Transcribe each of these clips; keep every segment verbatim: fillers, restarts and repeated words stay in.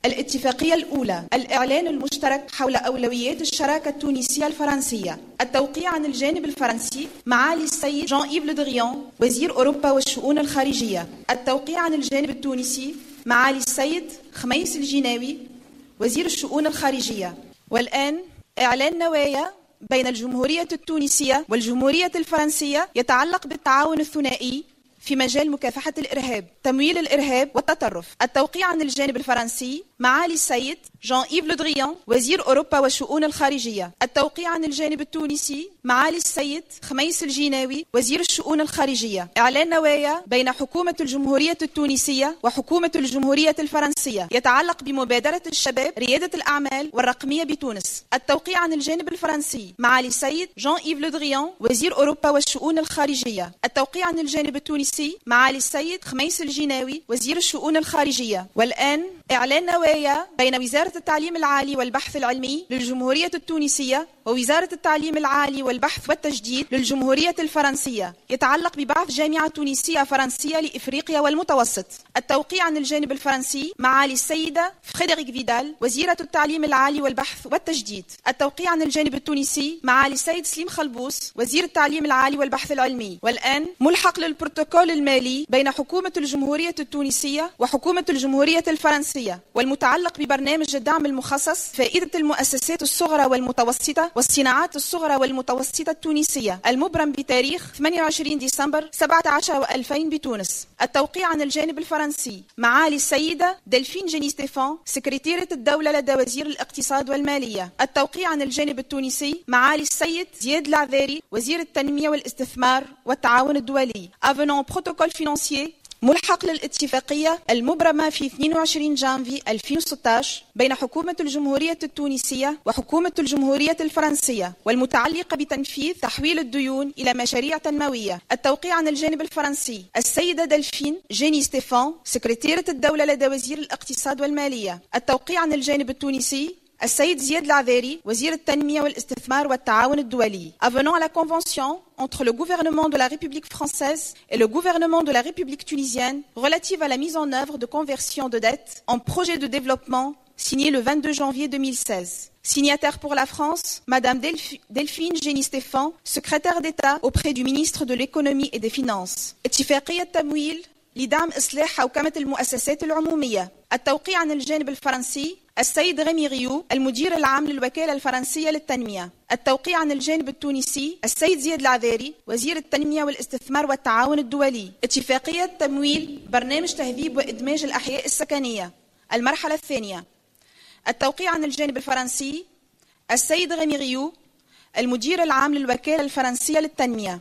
الاتفاقية الأولى: الإعلان المشترك حول أولويات الشراكة التونسية الفرنسية. التوقيع عن الجانب الفرنسي معالي السيد جان إيف لو دريان وزير أوروبا والشؤون الخارجية. التوقيع عن الجانب التونسي معالي السيد خميس الجناوي وزير الشؤون الخارجية. والآن إعلان نوايا بين الجمهورية التونسية والجمهورية الفرنسية يتعلق بالتعاون الثنائي في مجال مكافحة الإرهاب، تمويل الإرهاب والتطرف. التوقيع عن الجانب الفرنسي معالي السيد جان إيف لو دريان وزير أوروبا والشؤون الخارجية. التوقيع عن الجانب التونسي معالي السيد خميس الجناوي وزير الشؤون الخارجية. إعلان نوايا بين حكومة الجمهورية التونسية وحكومة الجمهورية الفرنسية يتعلق بمبادرة الشباب ريادة الأعمال والرقمية بتونس. التوقيع عن الجانب الفرنسي معالي السيد جان إيف لو دريان وزير أوروبا والشؤون الخارجية. التوقيع عن الجانب التونسي معالي السيد خميس الجناوي وزير الشؤون الخارجية. والآن إعلان نوايا بين وزارة التعليم العالي والبحث العلمي للجمهورية التونسية ووزارة التعليم العالي والبحث والتجديد للجمهورية الفرنسية يتعلق ببعث جامعة تونسية فرنسية لإفريقيا والمتوسط. التوقيع عن الجانب الفرنسي معالي السيدة فريدريك فيدال وزيرة التعليم العالي والبحث والتجديد. التوقيع عن الجانب التونسي معالي السيد سليم خلبوس وزير التعليم العالي والبحث العلمي. والآن ملحق للبروتوكول المالي بين حكومة الجمهورية التونسية وحكومة الجمهورية الفرنسية والمتعلق ببرنامج الدعم المخصص فائدة المؤسسات الصغرى والمتوسطة والصناعات الصغرى والمتوسطة التونسية المبرم بتاريخ ثمانية وعشرين ديسمبر سبعة عشر وألفين بتونس. التوقيع عن الجانب الفرنسي معالي السيدة دلفين جيني ستيفان سكرتيرة الدولة لدى وزير الاقتصاد والمالية. التوقيع عن الجانب التونسي معالي السيد زياد العذاري وزير التنمية والاستثمار والتعاون الدولي. Avenant protocole financier ملحق للاتفاقية المبرمة في اثنين وعشرين جانفي ألفين وستة عشر بين حكومة الجمهورية التونسية وحكومة الجمهورية الفرنسية والمتعلقة بتنفيذ تحويل الديون إلى مشاريع تنموية. التوقيع عن الجانب الفرنسي السيدة دلفين جيني ستيفان سكرتيرة الدولة لدى وزير الاقتصاد والمالية. التوقيع عن الجانب التونسي السيد زياد العذاري وزير التنمية والاستثمار والتعاون الدولي. Avenant à la convention entre le gouvernement de la République française et le gouvernement de la République tunisienne relative à la mise en œuvre de conversion de dettes en projet de développement signé le vingt-deux janvier deux mille seize. Signataire pour la France, Madame Delph- Delphine Génie Stéphane, secrétaire d'État auprès du ministre de l'économie et des finances. اتفاقية تمويل لدعم إصلاح حوكمة المؤسسات العمومية. التوقيع عن الجانب الفرنسي السيد غيمي غيو المدير العام للوكالة الفرنسية للتنمية. التوقيع عن الجانب التونسي السيد زياد العذاري وزير التنمية والاستثمار والتعاون الدولي. اتفاقية تمويل برنامج تهذيب وإدماج الأحياء السكنية المرحلة الثانية. التوقيع عن الجانب الفرنسي السيد غيمي غيو المدير العام للوكالة الفرنسية للتنمية.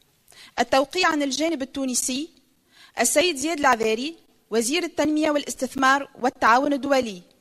التوقيع عن الجانب التونسي السيد زياد العذاري وزير التنمية والاستثمار والتعاون الدولي.